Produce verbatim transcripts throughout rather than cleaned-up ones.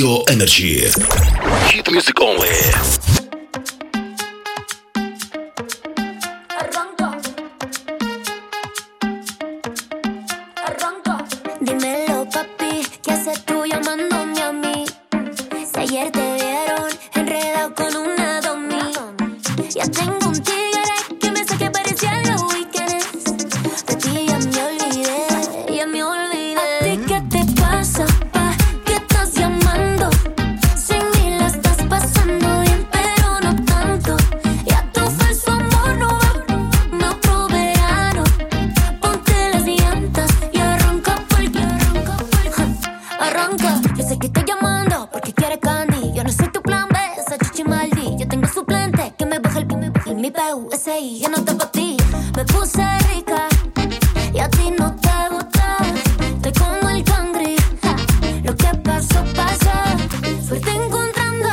Radio Energy. Hit music only. Arranca. Arranca. Dímelo, papi, ¿qué haces tú llamándome a mí? Si ayer te vieron enredado con una domi. Ya tengo un tigre que me saque parecía los weekends. De ti ya me olvidé, ya me olvidé. ¿A ti qué te pasa, pa? ¿Qué estás llamando? Sin mí la estás pasando bien, pero no tanto. Ya tu falso amor no va, no otro verano. Ponte las llantas y arranca porque arranca, porque arranca. Yo sé que estoy llamando porque quieres candy. Yo no soy tu plan B, esa chichi maldi. Yo tengo suplente que me baja el pi, me baja el mi P U S I. Yo no te pa' ti, me puse rica y a ti no te gusta. Estoy como el cangri, ja. Lo que pasó, pasó. Suerte encontrando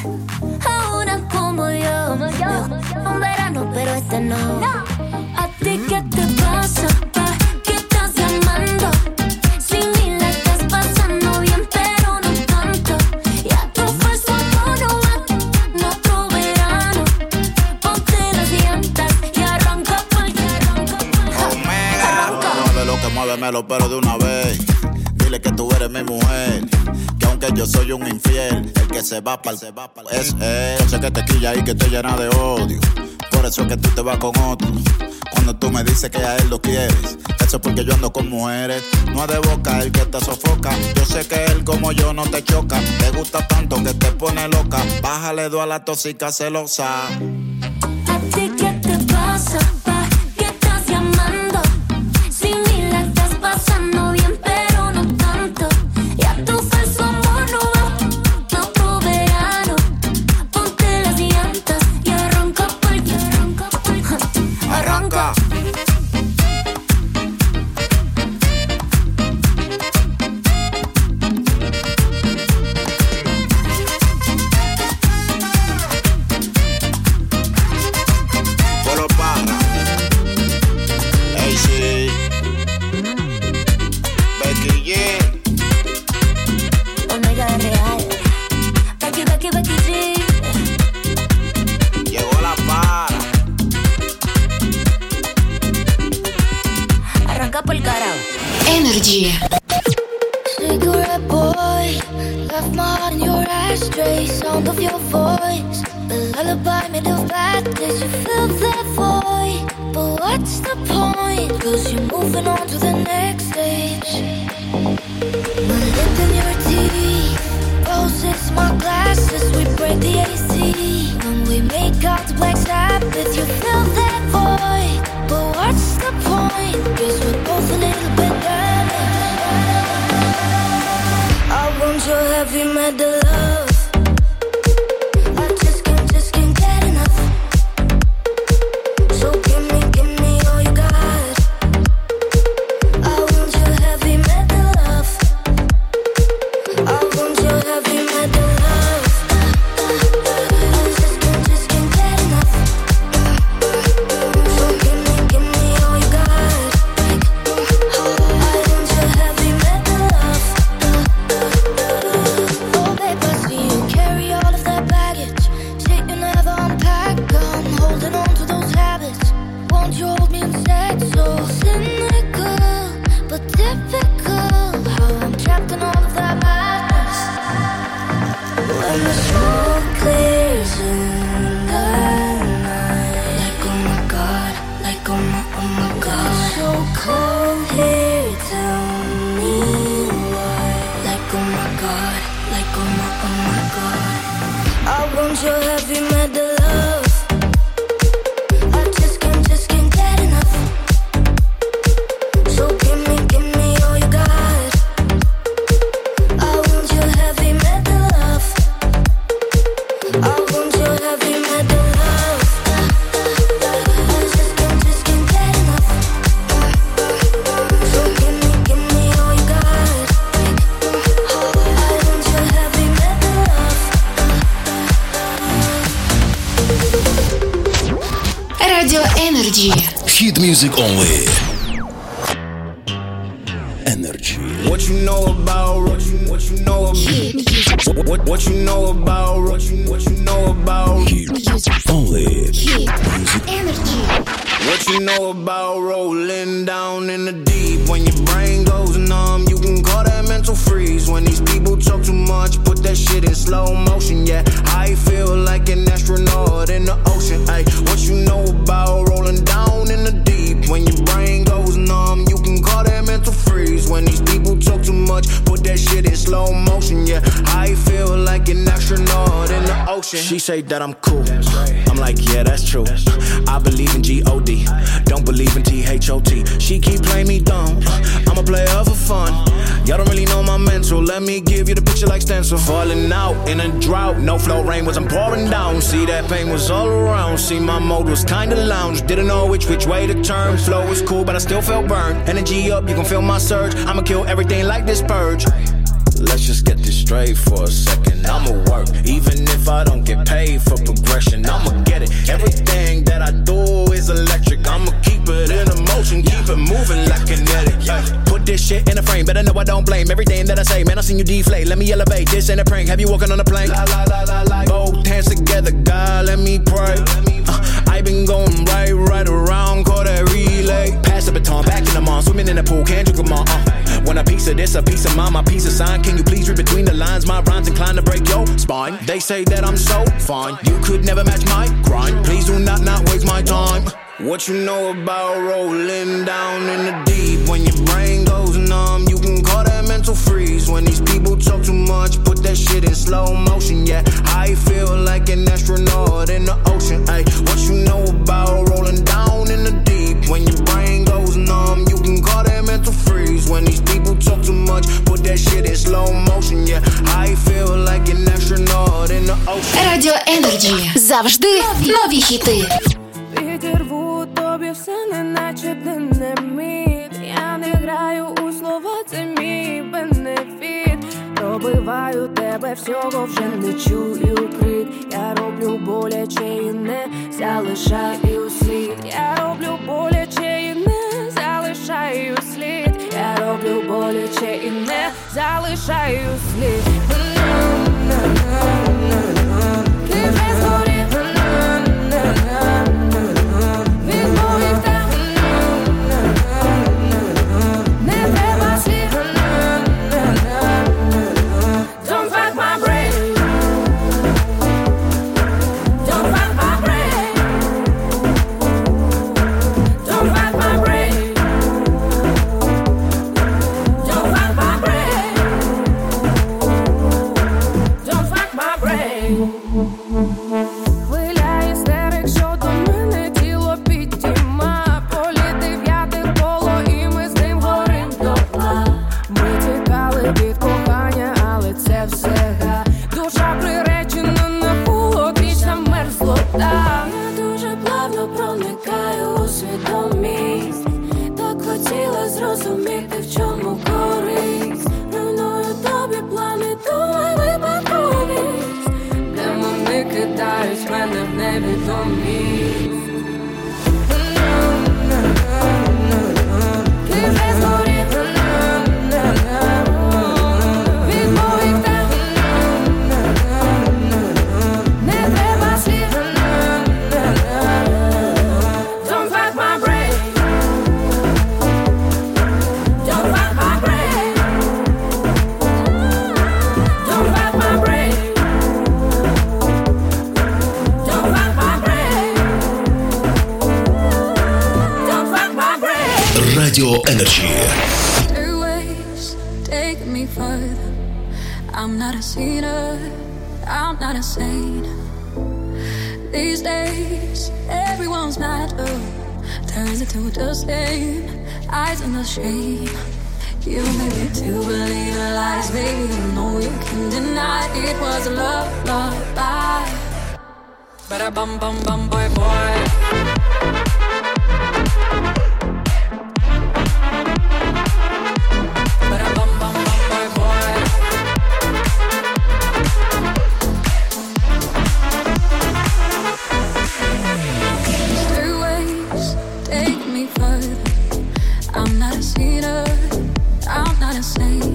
a una como yo. Como yo. Un verano, pero este no. ¿A ti qué te pasa, pa? ¿Qué estás llamando? Sin mí la estás pasando bien, pero no tanto. Ya tu falso amor no va, no otro verano. Ponte las llantas y arranca porque arranca, porque arranca. Mueve lo que muévemelo, pero de una vez. Dile que tú eres mi mujer, que aunque yo soy un infiel, el que se va pa'l se va pa'l es él. Yo sé que te quilla y que te llena de odio, por eso es que tú te vas con otro. Cuando tú me dices que a él lo quieres, eso es porque yo ando con mujeres. No es de boca el que te sofoca. Yo sé que él como yo no te choca. Te gusta tanto que te pone loca. Bájale dos a la tóxica celosa. ¿A ti qué te pasa, pa? ¿Qué estás llamando? Sin mí la estás pasando bien, pero no tanto. Ya tu falso amor no va, no otro verano. Ponte las llantas y arranca porque arranca, porque arranca. Polo Parra, A C, Becky G. Omega real. Becky, Becky, Becky G. Llegó la para. Arranca por el carajo. Energy. Cigarette boy, left my heart in your ashtray. Sound of your voice, the lullaby made of badness. You fill that void, but what's the point? Cause you're moving on to the next stage. My lip in your teeth, roses, my glasses. We break the A C when we make out the Black Sabbath. You fill that void, but what's the point? Cause we're both a little bit damaged. I want your heavy metal love. I just can't, just can't get enough. So give me, give me all you got. I want your heavy metal love. I want your heavy metal love. I just can't, just can't get enough. So give me, give me all you got. I want your heavy metal love. Oh babe, I see you carry all of that baggage. Shit you never unpack. I'm holding on to those habits. Won't you hold me instead? So cynical, but typical. How I'm trapped in all of that madness. When the smoke clears in the night, like oh my god, like oh my, oh my god. So cold here, tell me why. Like oh my god, like oh my, oh my god. I want your heavy metal love. I just can't, just can't get enough. So give me, give me all you got. I want your heavy metal love. I want your heavy metal love. I just can't, just can't get enough. So give me, give me all you got. I want your heavy metal love. Radio Energy. Hit music only. Energy. What you know about what you what you know about what, what what you know about what you what you know about Hit only. Hit Energy. What you know about rolling down in the deep? When your brain goes numb, you can call that mental freeze. When these people talk too much, put that shit in slow motion. Yeah, I feel like an astronaut in the ocean. Ay, what you know about rolling down in the deep? When your brain goes numb, you can call that mental freeze. When these people talk too much, put that shit in slow motion. Yeah, I feel like an astronaut in the ocean. She say that I'm cool. I'm like, yeah, that's true. I believe in G O D. Don't believe in T H O T. She keep playing me dumb. I'm a player for fun. Y'all don't really know my mental. Let me give you the picture like stencil. Falling out in a drought. No flow, rain wasn't pouring down. See, that pain was all around. See, my mode was kinda lounge. Didn't know which which way to turn. Flow was cool, but I still felt burned. Energy up, you can feel my surge. I'ma kill everything like this purge. Let's just get this straight for a second. I'ma work, even if I don't get paid for progression. I'ma get it. Everything that I do is electric. I'ma keep it in motion, keep it moving like kinetic. Yeah. Put this shit in a frame, better know I don't blame everything that I say. Man, I seen you deflate. Let me elevate. This ain't a prank. Have you walking on a plane? La, la, la, la, la. Both hands together, God, let me pray. Uh, I been going right, right around, call that relay. Pass the baton, back in the mall, swimming in the pool, can't drink them all. Uh. When a piece of this, a piece of mine, my piece of sign. Can you please read between the lines? My rhymes inclined to break your spine. They say that I'm so fine, you could never match my grind. Please do not not waste my time. What you know about rolling down in the deep? When your brain goes numb, you can call that mental freeze. When these people talk too much, put that shit in slow motion. Yeah, I feel like an astronaut in the ocean. Ay, what you know about rolling down in the deep? When your brain goes numb, you can call that mental freeze. When these people talk too much, put that shit in slow motion. Yeah, I feel like an astronaut in the ocean. Радіо Energy. Завжди нові хіти. Відірву тобі все, неначе динаміт. Я не граю у слова, це мій бенефіт. Пробиваю тебе, всього вже не чую крик. Я роблю боляче і не залишаю слід. Я роблю боляче і не залишаю слід. Я роблю боляче і не залишаю слід. Ти вже згорів. Radio Energy. Your ways take me further. I'm not a sinner, I'm not a saint. These days, everyone's matter turns into the same. Eyes on the shame. You made me to believe the lies, baby. You know you can deny it was a love, love, lie. But I bum bum bum boy boy. I'm not a sinner, I'm not a saint.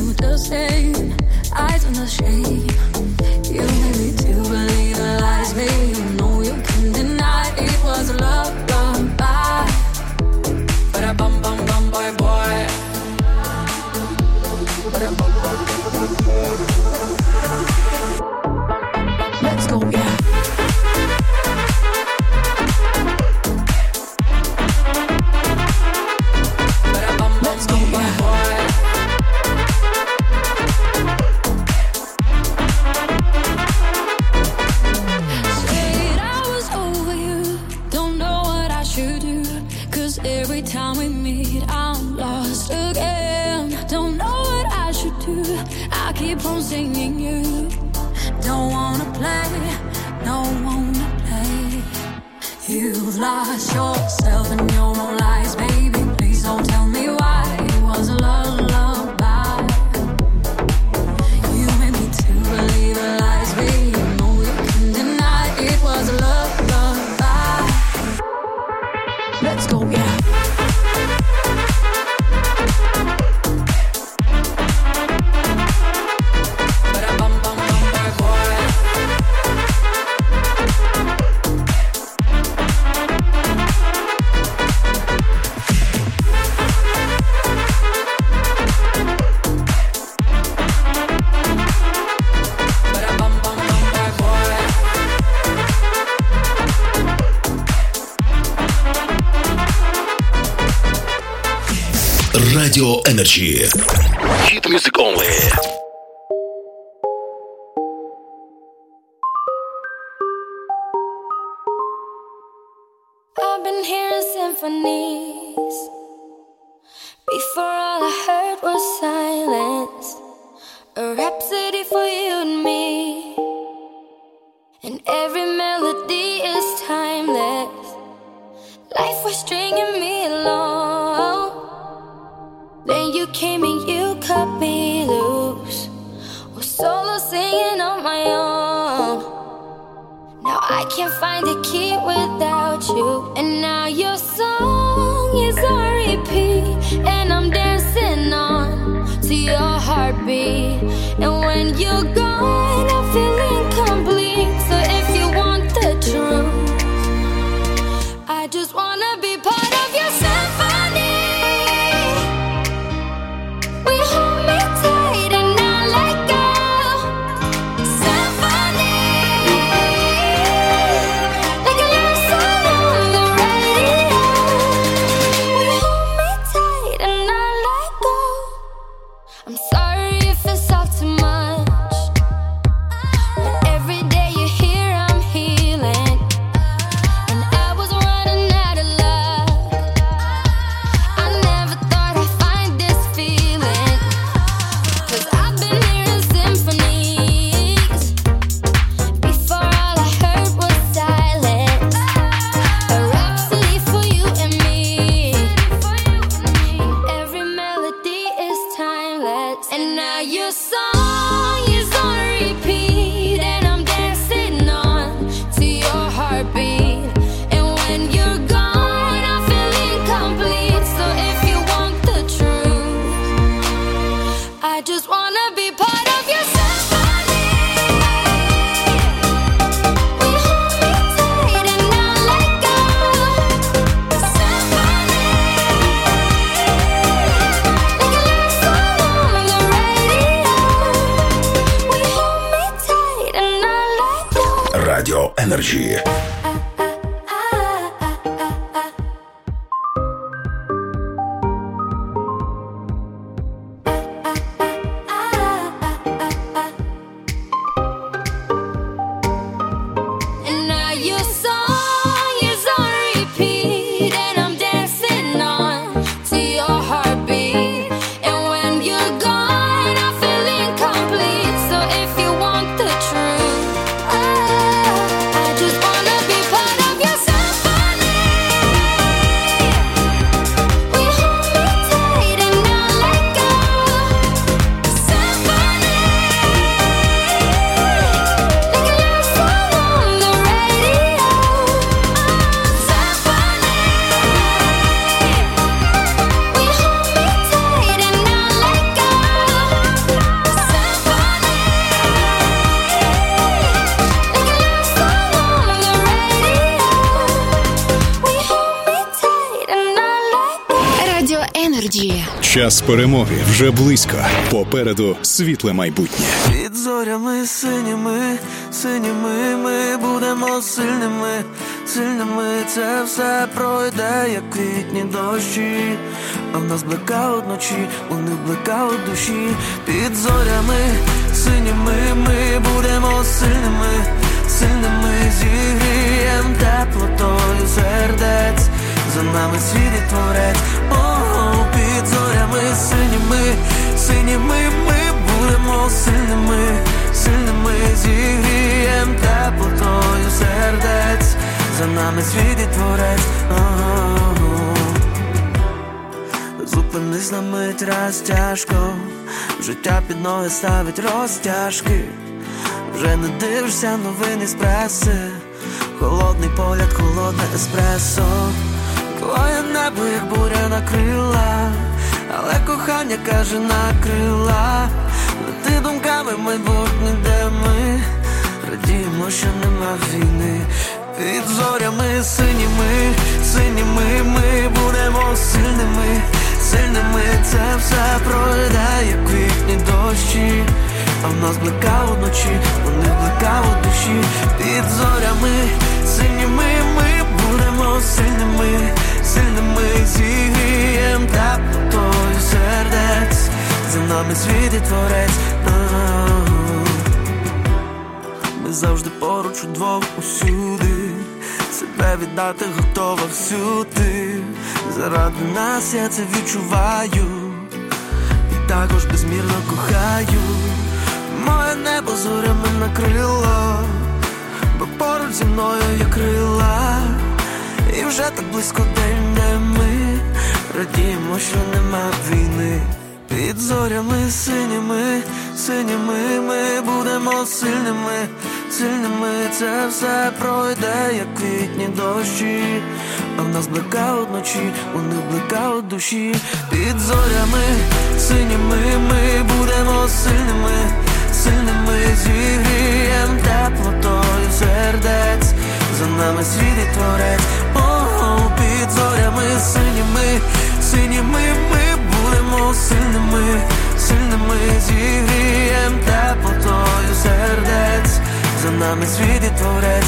the same. Eyes on the shame. You made me to believe the lies, baby. You know you can deny it was a love, love, bye. But a bum bum bum boy boy. But a bum bum bum boy. Let's go, yeah. Let's go, yeah. Said I was over you, don't know what I should do. Cause every time we meet, I'm lost again. Don't know what I should do, I keep on singing you. Don't wanna play, don't wanna play. You've lost yourself in your own lies, baby. Please don't tell me why it was a lullaby. You made me to believe the lies, baby. You know you can deny it was a lullaby. Let's go, yeah. Radio Energy. Hit music only. I've been hearing symphonies. Before all I heard was silence. A rhapsody for you and me. And every melody is timeless. Life was stringing me along. Then you came and you cut me loose. Was solo singing on my own. Now I can't find a key without you. And now your song is on repeat. And I'm dancing on to your heartbeat. And when you're gone, I feel incomplete. So if you want the truth, I just wanna be part of your symphony. We hold me tight and not let go. Symphony, like a love song on the radio. We hold me tight and not let go. I'm sorry if it's all too much, but every day you're here I'm healing. And I was running out of luck. I never thought I'd find this feeling. Cause I've been hearing symphonies. Before all I heard was silence. A rhapsody for you and me. And every melody is timeless. And now your song is on repeat. And I'm dancing on to your heartbeat. And when you're gone, I feel incomplete. So if you want the truth, I just wanna be part of your symphony. We hold me tight and not let go. Symphony, like a love song on the radio. We hold me tight and not let go. Radio Energy. And now your song is on repeat. And I'm dancing on to your heartbeat. And when you're gone, I feel incomplete. So if you want the truth, I, I just wanna be Час перемоги вже близько. Попереду світле майбутнє. Під зорями синіми, синіми ми будемо сильними, сильними. Це все пройде, як квітні дощі. А в нас блекаут вночі, у них блекаут душі. Під зорями синіми ми будемо сильними, сильними. Зігрієм теплотою сердець, за нами світить творець. О, під зорями синіми, синіми ми будемо сильними, сильними. Зігрієм теплотою сердець, за нами світить творець. О-о-о. Зупинись на мить раз тяжко, життя під ноги ставить розтяжки. Вже не дивишся новини з преси, холодний погляд, холодне еспресо. Твоє небо, як буря накрила, але кохання каже накрила. Лети думками в майбутнє, де ми радіємо, що нема війни. Під зорями синіми, синіми ми будемо сильними, сильними. Це все пройде, як квітні дощі. А в нас блекаут вночі, у них блекаут душі. Під зорями синіми ми будемо сильними, сильними. Зігрієм теплотою сердець, за нами світить творець. Ми завжди поруч удвох усюди, себе віддати готова всюди. Заради нас я це відчуваю, і також безмірно кохаю. Моє небо зорями накрило, бо поруч зі мною є крила. І вже так близько день, де ми радіємо, що нема війни. Під зорями синіми, синіми ми будемо сильними, сильними. Це все пройде, як квітні дощі. А в нас блекаут вночі, у них блекаут душі. Під зорями синіми ми будемо сильними, сильними. Зігрієм теплотою сердець, за нами світить творець. О, під зорями синіми, синіми ми будемо сильними, сильними. Зігрієм теплотою сердець, за нами світить творець.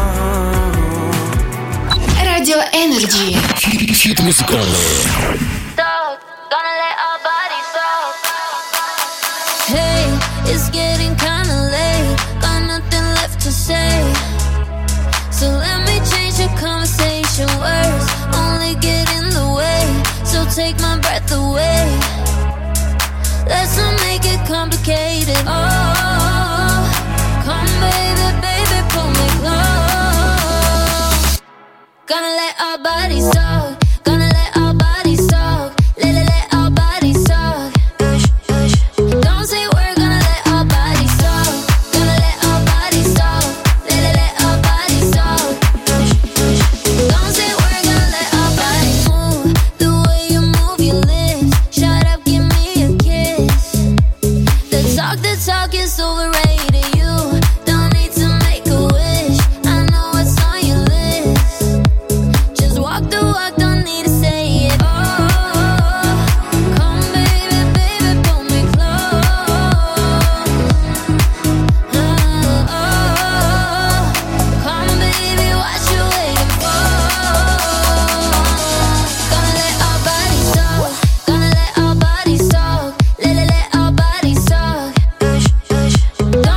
Радіо Energy. Hit Music Only. Gonna let our bodies talk. Hey, it's getting kinda late, got nothing left to say. So let me change the conversation. Words only get in the way, so take my breath away. Let's not make it complicated. Oh, come baby, baby, pull me close. Gonna let our bodies talk. Gonna let our bodies talk. Let, let, let our bodies talk. Don't say we're gonna let our bodies talk. Gonna let our bodies talk. Let, let, let our bodies talk. Don't say we're gonna let our bodies move. The way you move your lips. Shut up, give me a kiss. The talk, the talk is overrated. You don't need to make a wish. I know what's on your list. Just walk the walk, don't need to say it. Oh, come baby, baby, pull me close. Oh, oh, come baby, what you waiting for? Gonna let our bodies talk. Gonna let our bodies talk. Let, let, let our bodies talk.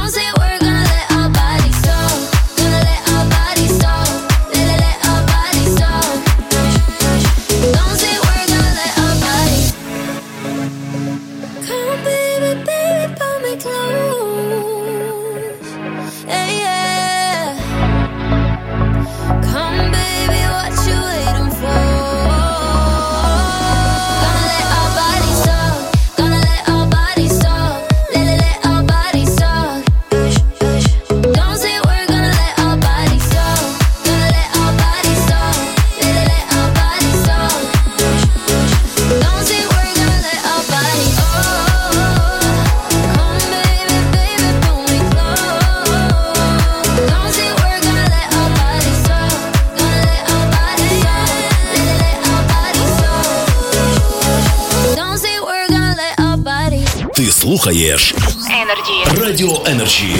слухаєш Energy. Радіо Energy.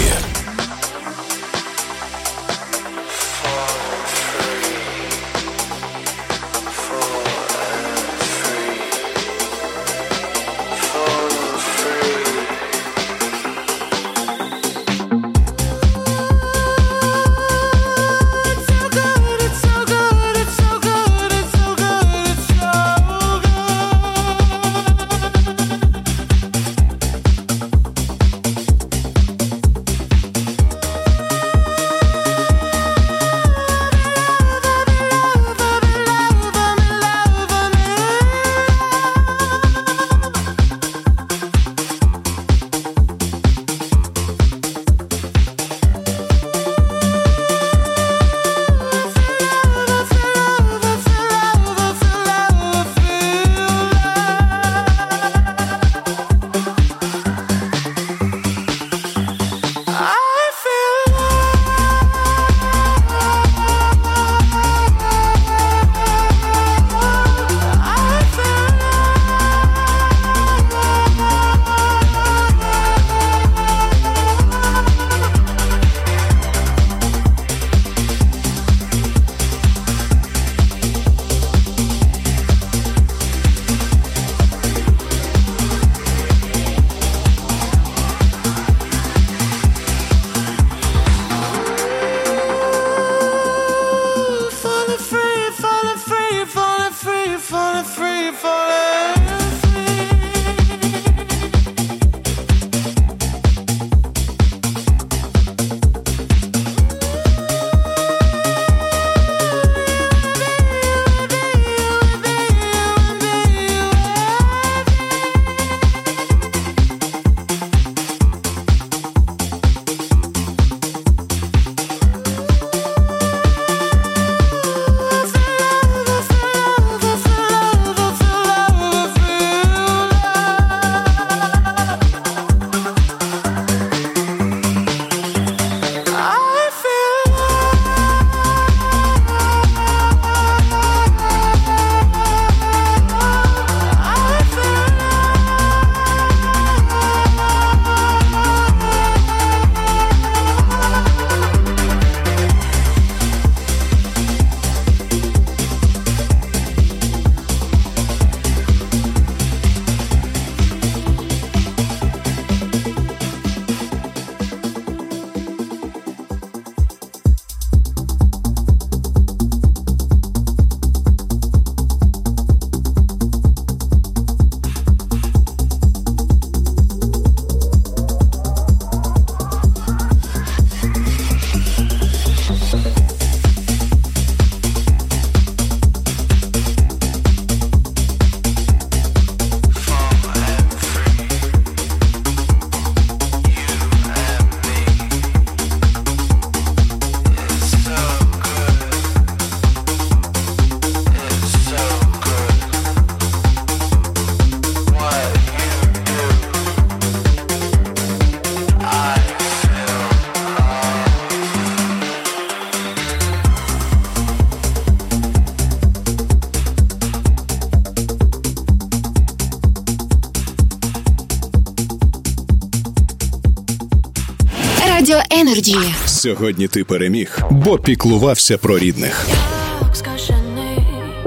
Радіо Енерджі. Сьогодні ти переміг, бо піклувався про рідних. Як скажений,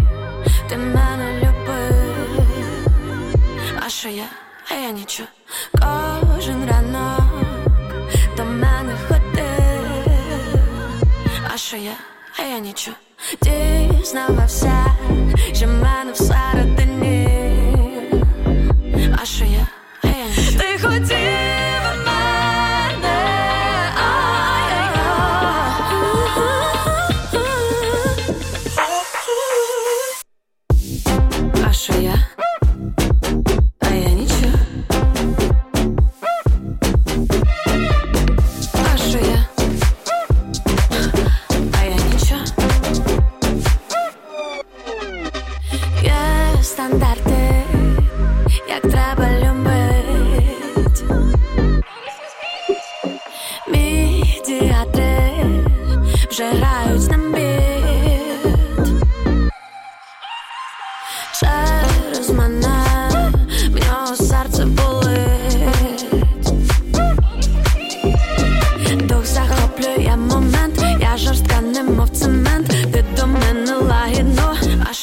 ти мене любив. А що я, а я нічого. Кожен ранок до мене ходив. А що я, а я нічого. Дізнавався, що в мене всередині. А що я, а я нічого. Ти хотів стандарти, як треба любить. Медіатри вже грають на біт. Через мене в нього серце болить.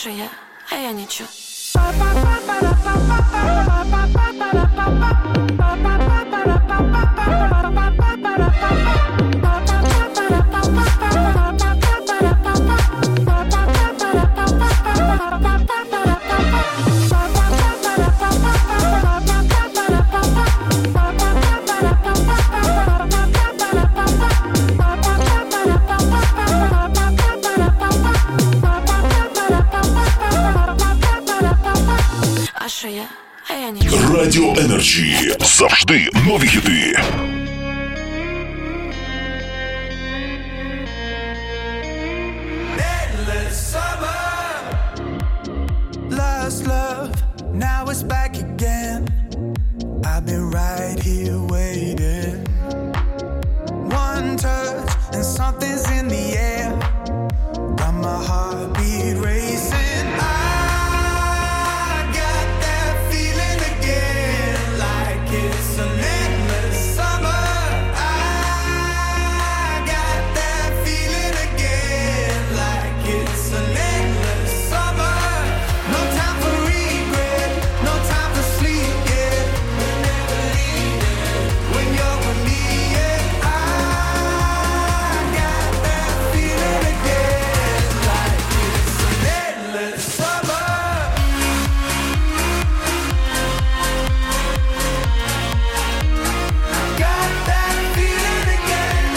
Аша я, а я ничего. Аша я, а я ничего. Радіо Енерджі. Завжди нові хіти. Lost love, now it's back again. I've been right here waiting. One touch and something's in the air. Got my heartbeat racing. I got that feeling again, like it's an endless summer. I got that feeling again, like it's an endless summer. No time for regret, no time for sleep, yeah. We're never leaving when you're with me, yeah. I got that feeling again, like it's an endless summer. Got that feeling again.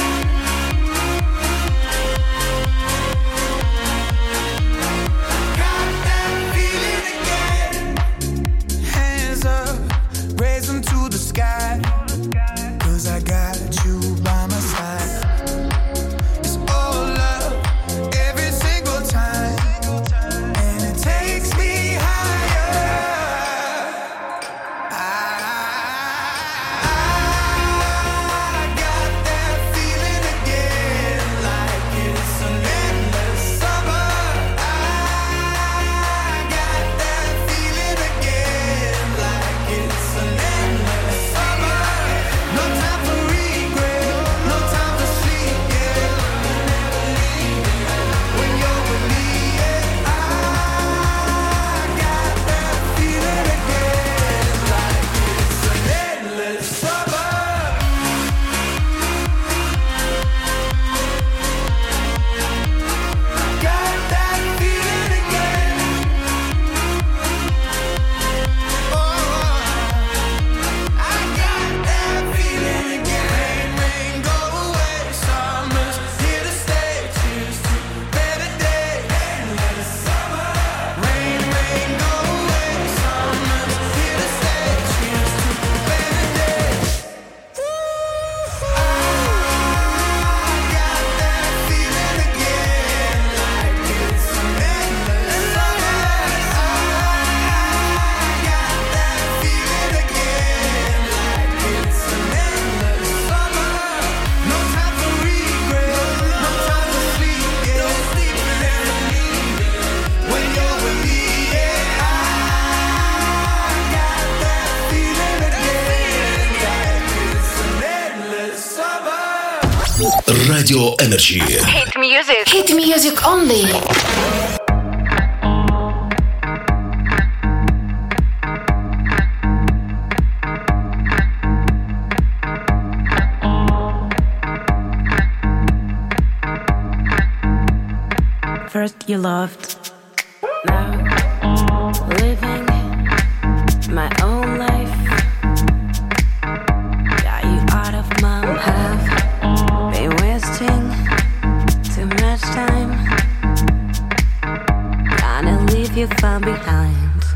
Got that feeling again. Hands up, raise them to the sky. 'Cause I got you by my side. It's all love every single time. And it takes me higher. I, I got that feeling again, like it's an endless summer. I got that feeling again, like it's an endless summer. No time for regret, no time for sleep, yeah. We're never leaving when you're with me, yeah. I got that feeling again, like it's an endless summer. Got that feeling again. Oh, I got that feeling again. Rain, rain, go away. Summer's here to stay. Cheers to better days. Endless summer. Rain, rain, go away. Summer's here to stay. Cheers to better days. I got that feeling again, like it's an endless summer. I got that feeling again, like it's an endless summer. No time for regret, no time for sleep, yeah. No sleeping and leaving when you're with me, yeah. I got that feeling again, like it's an endless summer. Радіо Енерджі. Hit music. Hit music only. First you loved, now living my own life. Got you out of my have been wasting too much time. Gonna leave you far behind.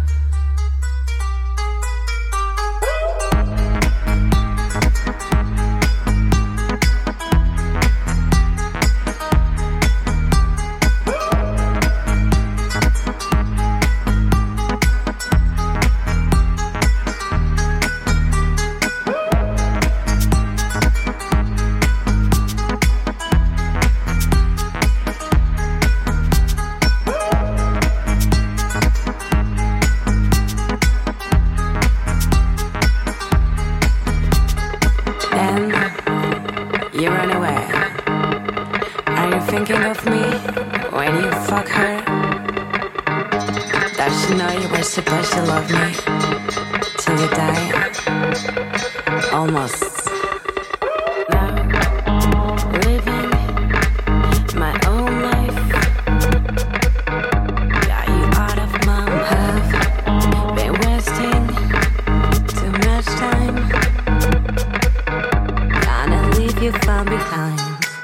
You run away. Are you thinking of me when you fuck her? you know you were supposed to love me till you die? Almost. Now, living my own life. Got you out of my path. Been wasting too much time. Gonna leave you far behind.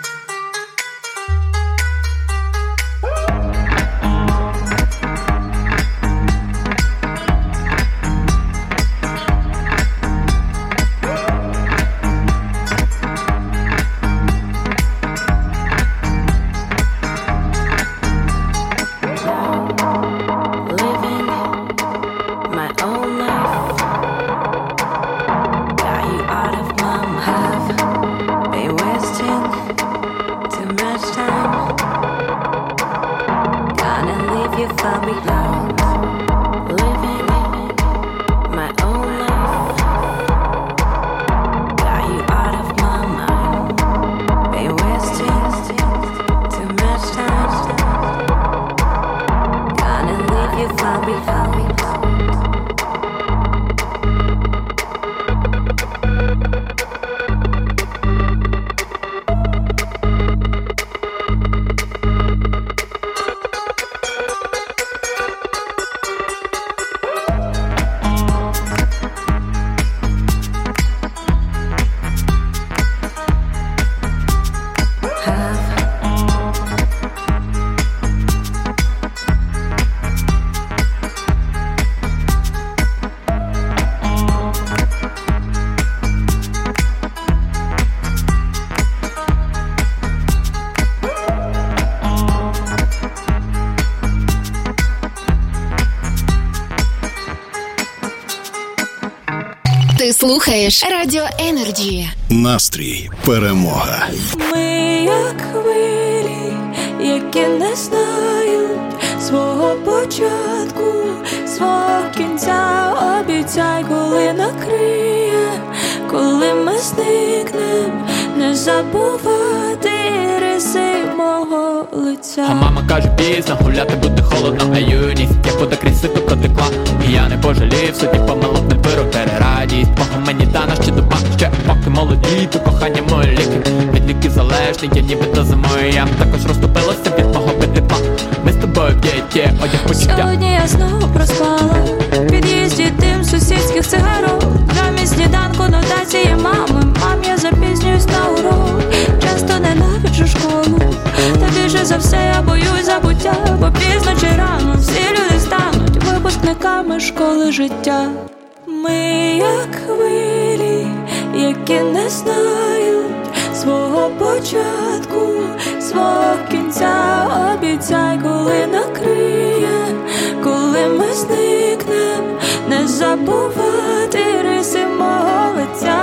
Ти слухаєш Радіо Енерджі. Настрій, перемога. Ми як хвилі, які не знають свого початку, свого кінця. Обіцяй, коли накриє, коли ми зникнем, не забувати риси мого лиця. А мама каже пізно, гуляти буде холодно, а юність як вода крізь сито протекла. І я не пожалів, суті помилок не беру, радість мого мені дана ще доба. Ще поки молоді, то кохання мої ліки. Від ліків залежний, я нібито зимою. Я також розтопилася від мого петлітла. Ми з тобою в дієті, одяг почуття. Сьогодні я знову проспала в під'їзді дим сусідських цигарок. Замість сніданку нотації мами. Мам, я запізнююсь на урок. Часто ненавиджу школу, та більше за все я боюсь забуття. Бо пізно чи рано всі люди стануть випускниками школи життя. Ми як хвилі, які не знають свого початку, свого кінця. Обіцяй, коли накриє, коли ми зникнем, не забувати риси мого лиця.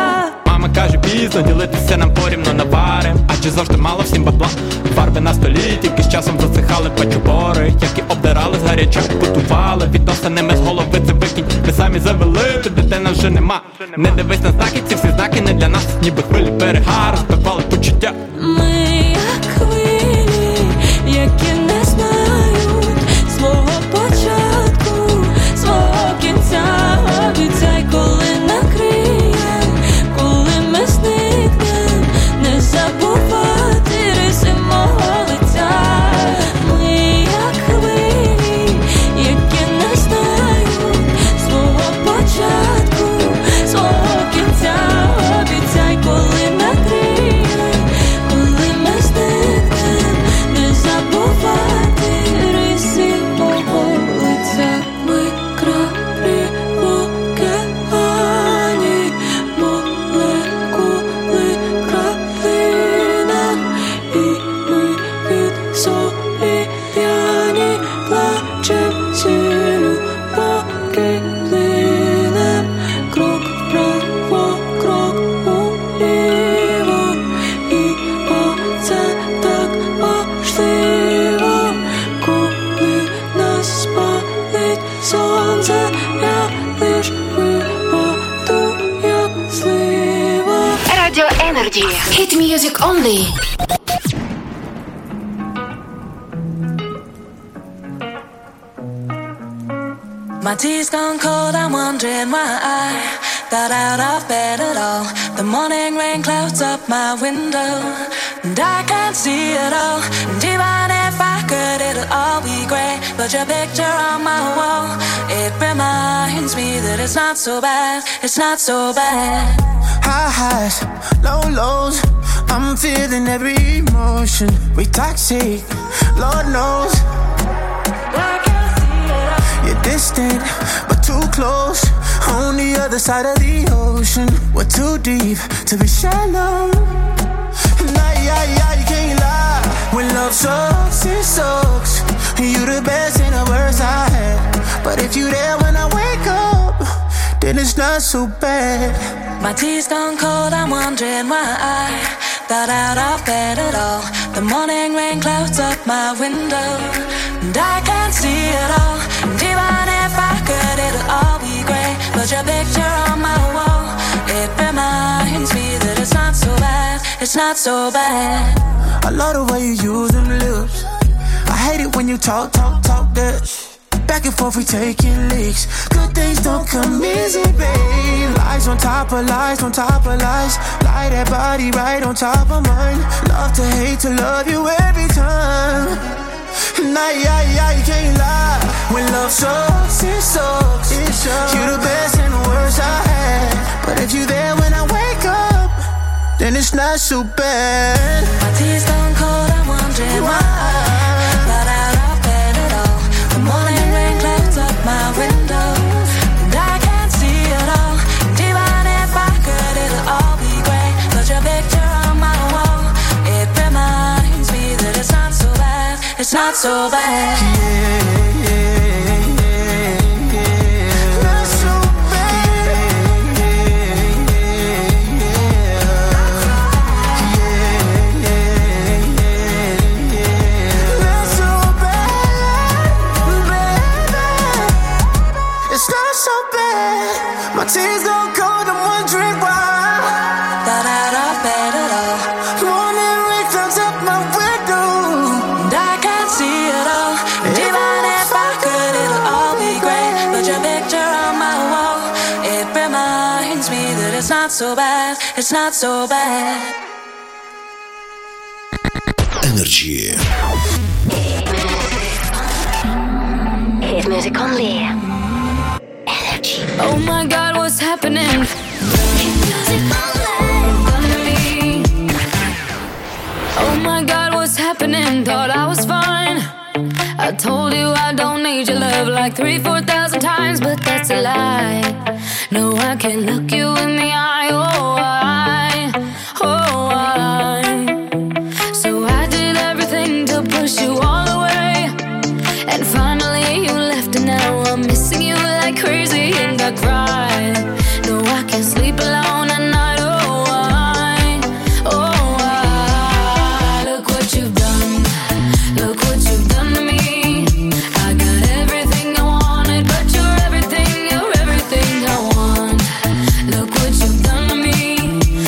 Мама каже пізно, ділитися нам порівно наварим. Адже завжди мало всім бабла. Фарби на столі, тільки з часом засихали пачубори, які обдирали з гарячок, готували. Відносинами з голови це викинь. Ми самі завели, то дитина вже нема. Не дивись на знаки, ці всі знаки не для нас. Ніби хвилі берега, розпивали почуття. Ми як хвилі, які не знають свого початку, свого кінця. Обіцяй, коли накриє, коли ми зникнем, не забувати риси мого лиця. Ми як хвилі, які не знають свого початку, свого кінця. Обіцяй, коли накриє, коли ми зникнем, не забувати риси мого лиця. Ми краплі в океані, молекули краплина, і ми від солі п'яні плачем сілю, поки плинем. Крок вправо, крок уліво, і оце так важливо. Коли нас спалить сонце, я лиш випаду, як слива. Радіо Енерджі. Hit music only. My tea's gone cold, I'm wondering why I got out of bed at all. The morning rain clouds up my window, and I can't see it all. And even if I could, it'll all be grey. But your picture on my wall, it reminds me that it's not so bad, it's not so bad. High highs, low lows, I'm feeling every emotion. We toxic, Lord knows. You're distant, but too close. On the other side of the ocean. We're too deep to be shallow. Nah, yeah, yeah, you can't lie. When love sucks, it sucks. You the best and the worst I had. But if you there when I wake up, then it's not so bad. My tea's gone cold, I'm wondering why I got out of bed at all. The morning rain clouds up my window, and I can't see it all. And even if I could, it'll all be grey. But your picture on my wall, it reminds me that it's not so bad, it's not so bad. I love the way you use them lips. I hate it when you talk, talk, talk that. Back and forth we taking leaks. Good things don't come easy, babe. Lies on top of lies, on top of lies. Lie that body right on top of mine. Love to hate to love you every time. Nah, yeah, yeah, you can't lie. When love sucks, it sucks. It sucks. You the best and the worst I had. But if you there when I wake up, then it's not so bad. My tea's gone cold, I'm wondering why I got out of bed at all. The morning rain clouds up my window, and I can't see it all. And even if I could, it'll all be grey. But your picture on my wall, it reminds me that it's not so bad, it's not so bad. Yeah, yeah, yeah, yeah. Not so bad. Yeah, yeah, yeah. Yeah, yeah, yeah. Not so bad, baby. It's not so bad. My tears go cold, I'm wondering why. Got out of bed at all. Morning rain clouds up my window, and I can't see it all. And even if I could, it'll all be grey. But your picture on my wall, it reminds me that it's not so bad, it's not so bad. Energy. Hit music only. Energy. Oh my God, what's happening? Oh my God, what's happening? Thought I was fine. I told you I don't need your love like three, four thousand times, but that's a lie. No, I can't look you in the eye. Oh, I, oh, I. So I did everything to push you all away, and finally you left, and now I'm missing you like crazy, and I cry. No, I can't sleep alone at night. Oh, I, oh, I. Look what you've done. Look what you've done to me. I got everything I wanted, but you're everything, you're everything I want. Look what you've done to me.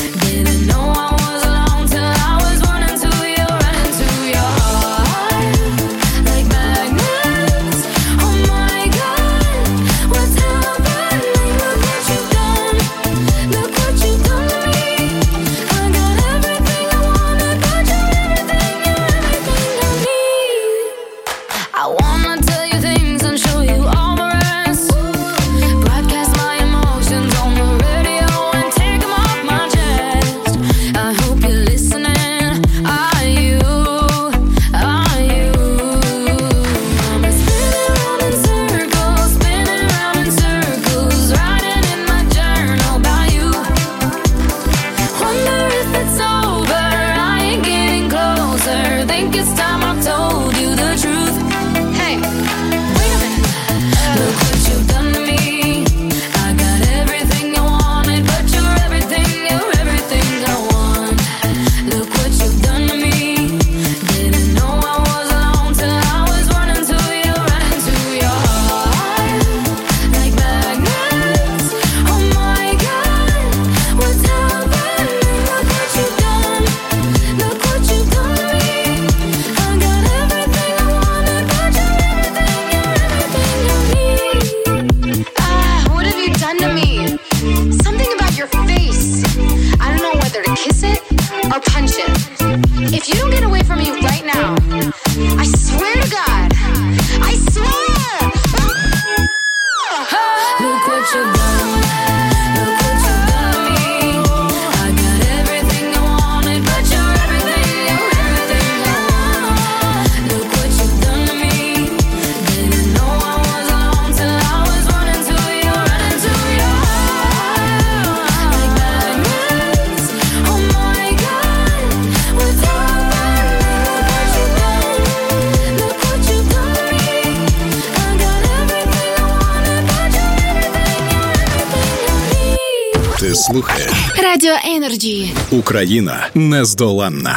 слухаєш Радіо Енерджі. Україна нездоланна.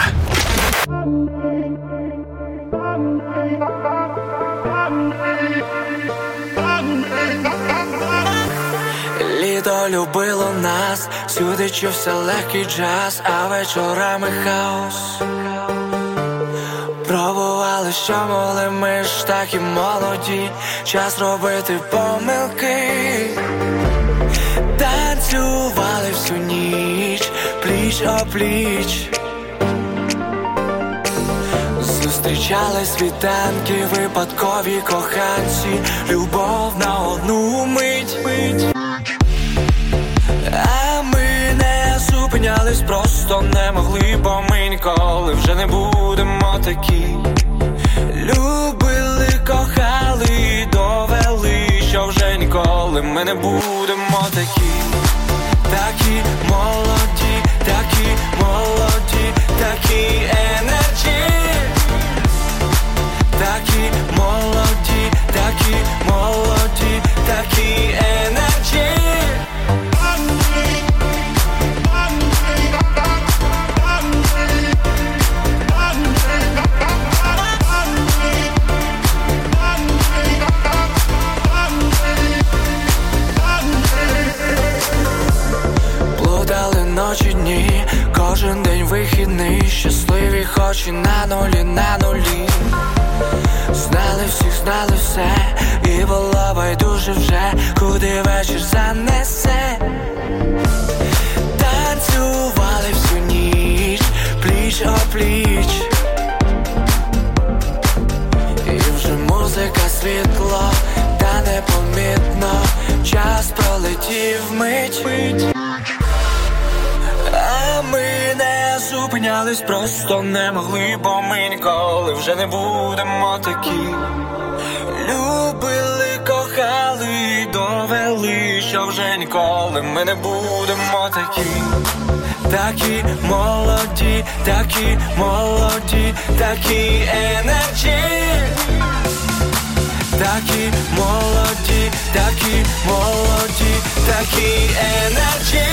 Літо любило нас, сюди чувся легкий джаз, а вечорами хаос. Пробували, що могли, ми ж такі молоді, час робити помилки. Танцювали всю ніч, пліч-о-пліч. Зустрічали світанки, випадкові коханці, любов на одну мить. А ми не зупинялись, просто не могли, бо ми ніколи вже не будемо такі. Любили, кохали, довели, що вже ніколи ми не будемо такі. Такі молоді, такі молоді, такі енерджі. Такі молоді, такі молоді, такі енерджі. Плутали ночі, дні, кожен день вихідний, щасливі хоч і на нулі, на нулі. Знали всіх, знали все, і було байдуже вже, куди вечір занесе. Танцювали всю ніч, пліч-о-пліч. І вже музика, світло, та непомітно час пролетів мить. А ми не зупинялись, просто не могли, бо ми ніколи вже не будемо такі. Любили, кохали, довели, що вже ніколи ми не будемо такі. Такі молоді, такі молоді, такі енерджі. Такі молоді, такі молоді, такі енерджі.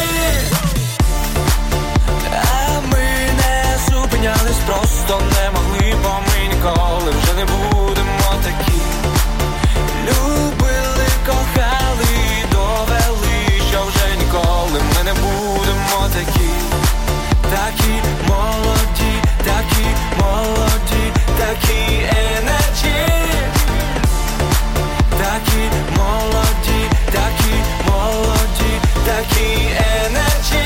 А ми не зупинялись, просто не могли, бо ми ніколи вже не будемо такі. Любили, кохали, довели, що вже ніколи ми не будемо такі. Такі молоді, такі молоді, такі енерджі. Такі молоді, такі молоді, такі енерджі.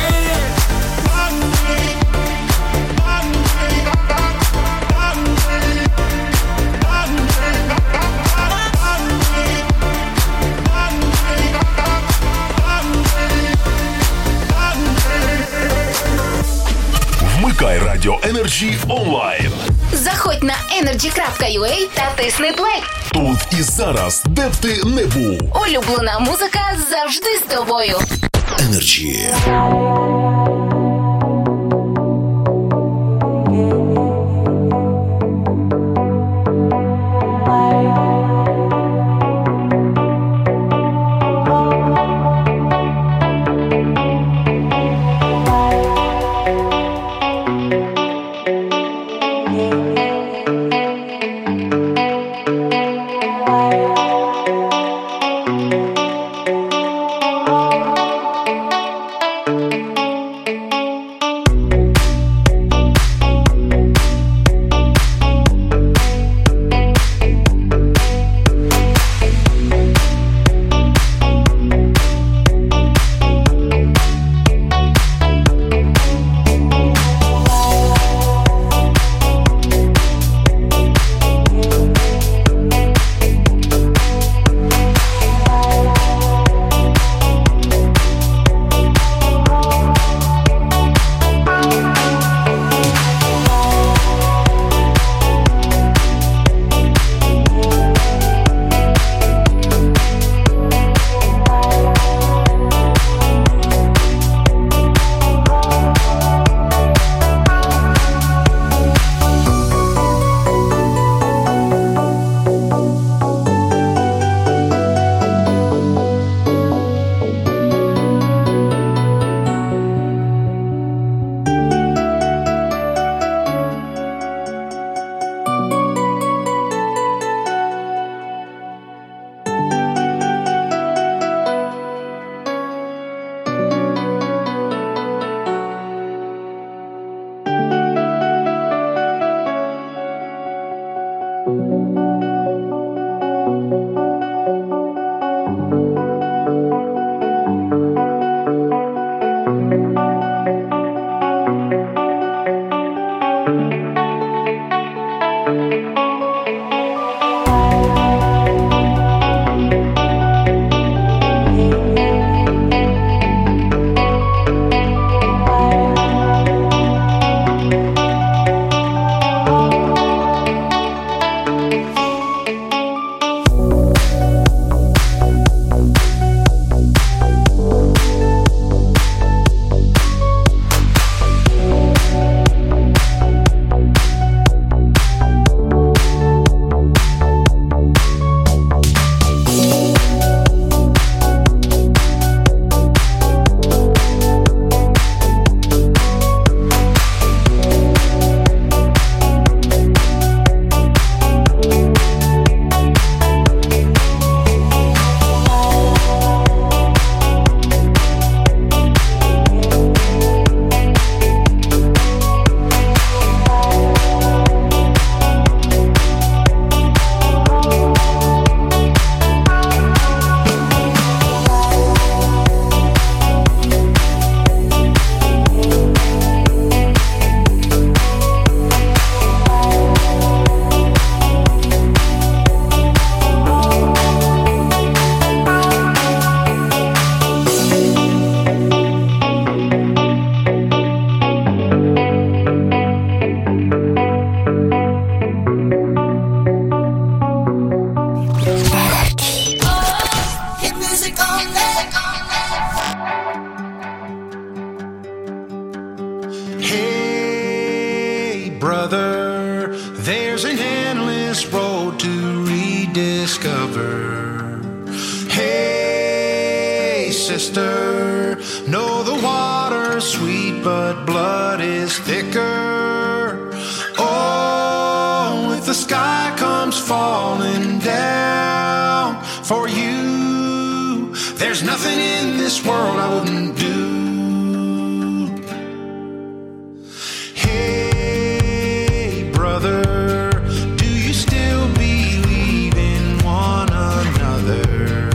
Вмикай Радіо Енерджі онлайн. Заходь на енерджі крапка ю а та тисни плей. Тут і зараз, де б ти не був. Улюблена музика завжди з тобою. Енерджі. brother, there's an endless road to rediscover. Hey, sister, know the water's sweet, but blood is thicker. Oh, if the sky comes falling down for you, there's nothing in this world I wouldn't do. Hey, brother, do you still believe in one another?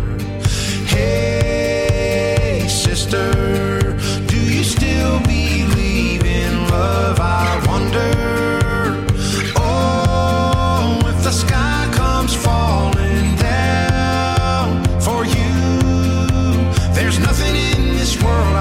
Hey, sister, do you still believe in love? I wonder. Oh, if the sky comes falling down for you, there's nothing in this world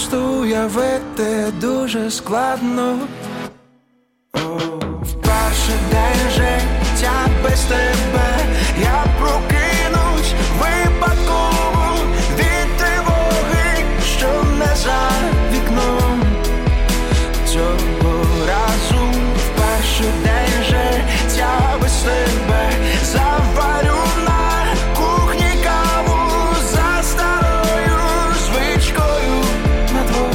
просто уявити дуже складно. В перший день життя без тебе я прокинусь випадково від тривоги, що не за вікном. Цього разу в перший день життя без тебе заварю на кухні каву за старою звичкою на двох.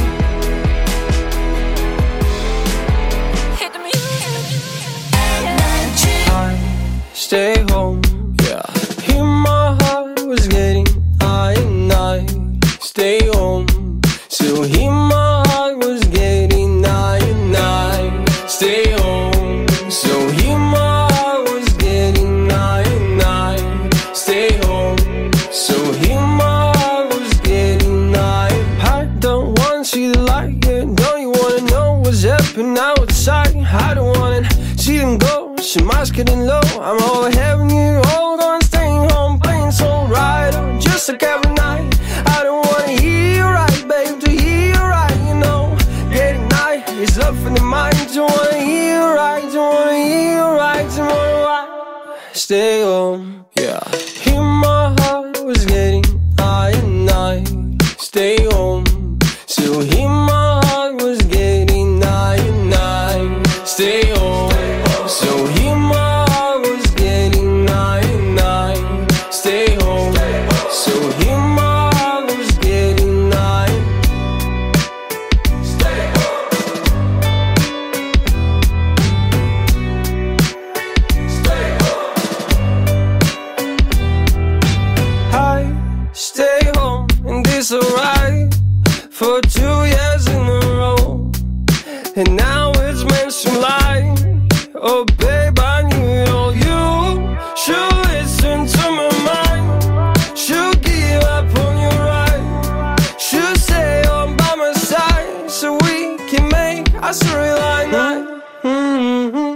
I stay home, yeah. Hear my heart was getting high and I stay home. Still hear my heart was getting high and I stay home. So hear my heart was getting high and I stay home. So hear my heart was getting high. I don't wanna see the light, yeah. Don't you wanna know what's happening outside? I don't wanna see them go. She might getting low. I'm over having you all gone, staying home, playing so right. Just like every night. I don't wanna hear you right, babe. To hear you right, you know. Getting night is up in the mind. Don't wanna hear you right. Don't wanna hear you right. Don't wanna why. Stay home, yeah. Hear my heart was getting high and I stay home. Still hear my heart was getting high and I stay home. So hear my heart was getting high and I stay home. So hear my heart was getting high. Stay home. Stay home. I stay home and this alright for two years in a row, and now it's meant to lie. Oh babe, I knew it all. You should listen to my mind. Should give up on your right. Should stay on by my side so we can make a storyline night. Mm-hmm.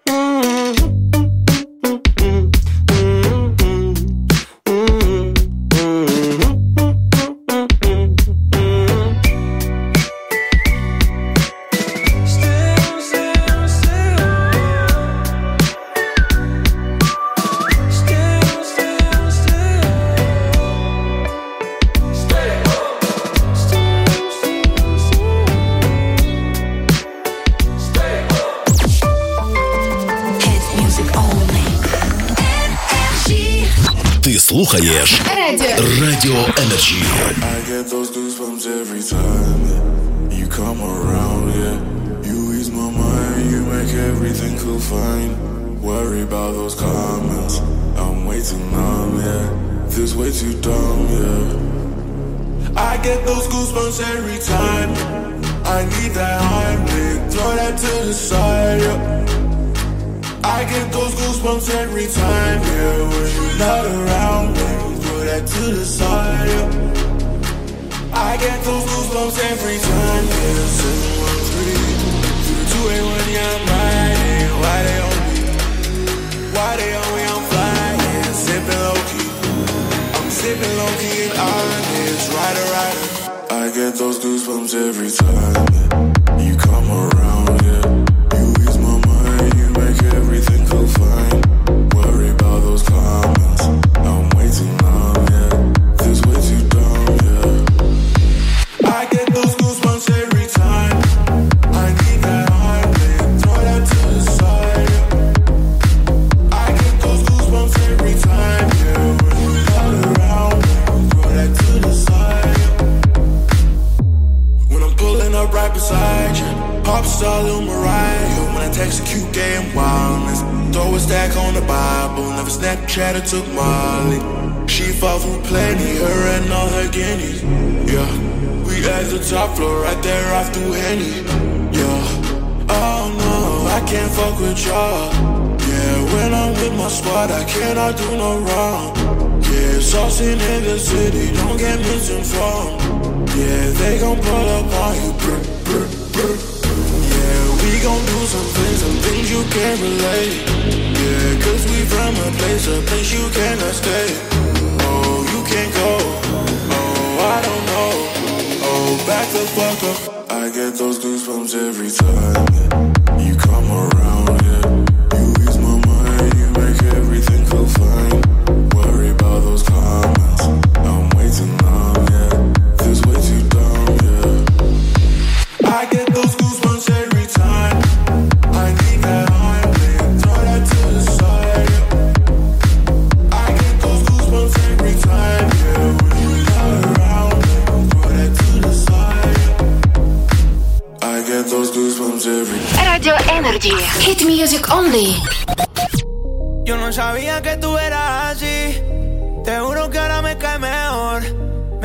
Ти слухаєш Радіо Energy. I get those goosebumps every time you come around, yeah. You ease my mind, you make everything feel fine. Worry about those comments, I'm way too numb, yeah. This way too dumb, yeah. I get those goosebumps every time I need that Heimlich, throw that to the side, yeah. I get those goosebumps every time, yeah. When you're not around me, throw that to the side, yeah. I get those goosebumps every time, yeah. seven one three, two eight one, yeah, I'm riding. Why they on me? Why they on me? I'm flying, sipping low key. I'm sipping low key and honest, rider, rider. I get those goosebumps every time, yeah. You come around, yeah. Everything feel fine. Worry about those comments, I'm way too numb, yeah. This way too dumb, yeah. I get those goosebumps every time I need that Heimlich, throw that to the side, yeah. I get those goosebumps every time, yeah. When you're not around, throw that to the side, yeah. When I'm pulling up right beside you, pop star Lil Mariah. When I text a cute gay and wildness, throw a stack on the Bible. Never Snapchat or took Molly. She fought through plenty, her and all her guineas. Yeah, we at the top floor, right there off through Henny. Yeah, oh no, I can't fuck with y'all. Yeah, when I'm with my squad, I cannot do no wrong. Yeah, saucing in the city, don't get misinformed. Yeah, they gon' pull up on you. Brr, brr, brr. We gon' do some things, some things you can't relate. Yeah, cause we from a place, a place you cannot stay. Oh, you can't go. Oh, I don't know. Oh, back the fuck fuck up. I get those goosebumps every time, yeah. You come around, yeah. You ease my mind, you make everything feel fine. Worry about those comments, I'm way too numb, yeah. This way too dumb, yeah. I get those goosebumps every time. I need that high, man, throw that to the side, yeah. I get those goosebumps every time, yeah. When you come around, man, throw that to the side, yeah. I get those goosebumps every time. Radio Energy. Hit music only. Yo no sabía que tú eras así. Te juro que ahora me cae mejor.